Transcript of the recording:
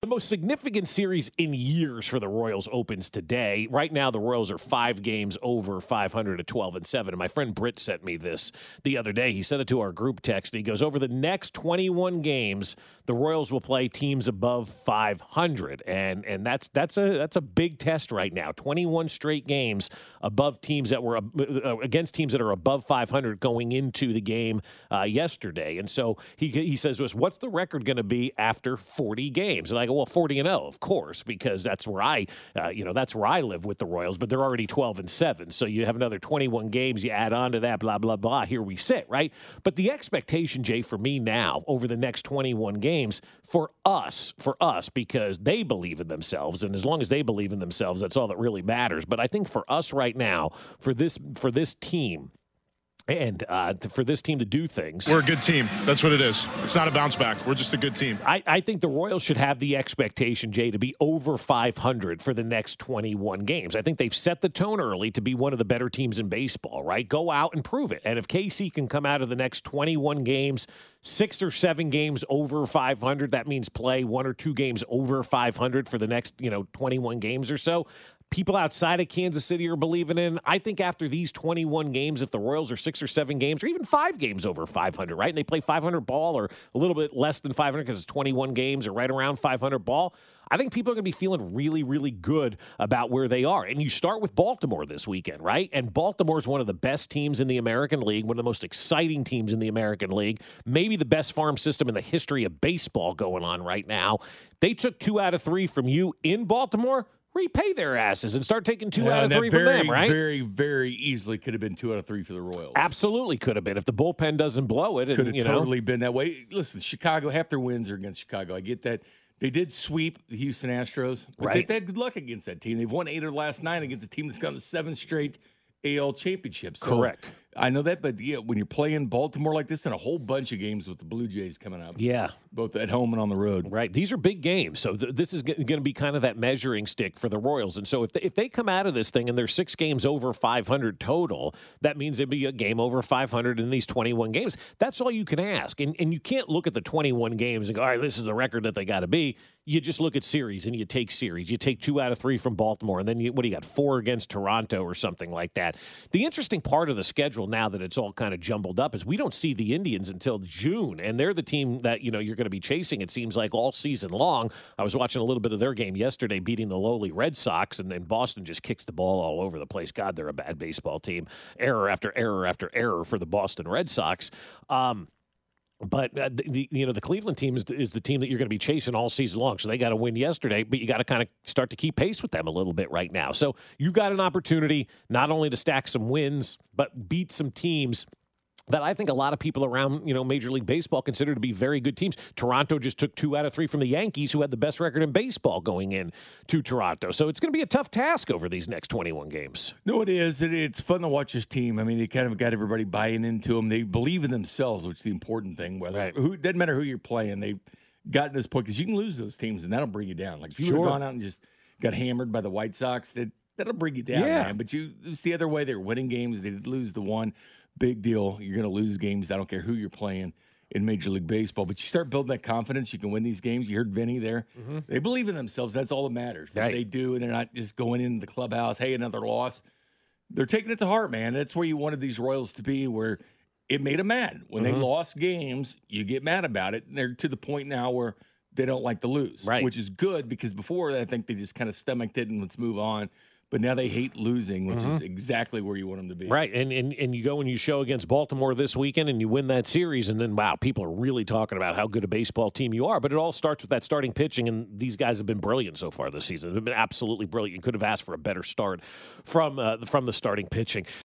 most significant series in years for the Royals opens today. Right now, the Royals are 5 games over 500 at 12-7. And my friend Britt sent me this the other day. He sent it to our group text. And he goes, over the next 21 games, the Royals will play teams above 500. And that's a big test right now. 21 straight games above teams that were against teams that are above 500 going into the game yesterday. And so he says to us, what's the record going to be after 40 games? And I go, well, 40-0, of course, because that's where I live with the Royals, but they're already 12-7. So you have another 21 games, you add on to that, blah, blah, blah. Here we sit, right? But the expectation, Jay, for me now over the next 21 games for us, because they believe in themselves, and as long as they believe in themselves, that's all that really matters. But I think for us right now, for this team, and for this team to do things. We're a good team. That's what it is. It's not a bounce back. We're just a good team. I think the Royals should have the expectation, Jay, to be over 500 for the next 21 games. I think they've set the tone early to be one of the better teams in baseball, right? Go out and prove it. And if KC can come out of the next 21 games, 6 or 7 games over 500, that means play 1 or 2 games over 500 for the next, 21 games or so. People outside of Kansas City are believing in. I think after these 21 games, if the Royals are 6 or 7 games or even 5 games over 500, right, and they play 500 ball or a little bit less than 500 because it's 21 games or right around 500 ball, I think people are going to be feeling really, really good about where they are. And you start with Baltimore this weekend, right? And Baltimore is one of the best teams in the American League, one of the most exciting teams in the American League, maybe the best farm system in the history of baseball going on right now. They took 2 out of 3 from you in Baltimore. Repay their asses and start taking 2 out of 3 from them, right? Very, very easily could have been 2 out of 3 for the Royals. Absolutely could have been if the bullpen doesn't blow it. Could have totally been that way. Listen, Chicago, half their wins are against Chicago. I get that. They did sweep the Houston Astros, but right. they've had good luck against that team. They've won 8 of the last 9 against a team that's gotten the 7th straight AL championship. So correct. I know that, but yeah, when you're playing Baltimore like this and a whole bunch of games with the Blue Jays coming up, both at home and on the road, right? These are big games, so this is going to be kind of that measuring stick for the Royals. And so if they come out of this thing and they're 6 games over 500 total, that means it'd be a game over 500 in these 21 games. That's all you can ask, and you can't look at the 21 games and go, all right, this is the record that they got to be. You just look at series and you take series. You take 2 out of 3 from Baltimore, and then what do you got? 4 against Toronto or something like that. The interesting part of the schedule now that it's all kind of jumbled up is we don't see the Indians until June, and they're the team that you're going to be chasing, it seems like, all season long. I was watching a little bit of their game yesterday, beating the lowly Red Sox, and then Boston just kicks the ball all over the place. God, they're a bad baseball team. Error after error after error for the Boston Red Sox. But the Cleveland team is the team that you're going to be chasing all season long. So they got to win yesterday, but you got to kind of start to keep pace with them a little bit right now. So you've got an opportunity not only to stack some wins, but beat some teams that I think a lot of people around, Major League Baseball consider to be very good teams. Toronto just took 2 out of 3 from the Yankees, who had the best record in baseball going in to Toronto. So it's going to be a tough task over these next 21 games. No, it is. It's fun to watch this team. I mean, they kind of got everybody buying into them. They believe in themselves, which is the important thing. It doesn't matter who you're playing. They've gotten to this point because you can lose those teams, and that'll bring you down. Like if you would have gone out and just got hammered by the White Sox, that'll bring you down, man. But it's the other way. They were winning games. They did lose the one. Big deal. You're going to lose games. I don't care who you're playing in Major League Baseball. But you start building that confidence. You can win these games. You heard Vinny there. Mm-hmm. They believe in themselves. That's all that matters. Right. They do, and they're not just going into the clubhouse, hey, another loss. They're taking it to heart, man. That's where you wanted these Royals to be, where it made them mad. When they lost games, you get mad about it. And they're to the point now where they don't like to lose, which is good because before I think they just kind of stomached it and let's move on. But now they hate losing, which is exactly where you want them to be. Right, and you go and you show against Baltimore this weekend and you win that series, and then, wow, people are really talking about how good a baseball team you are. But it all starts with that starting pitching, and these guys have been brilliant so far this season. They've been absolutely brilliant. You could have asked for a better start from the starting pitching.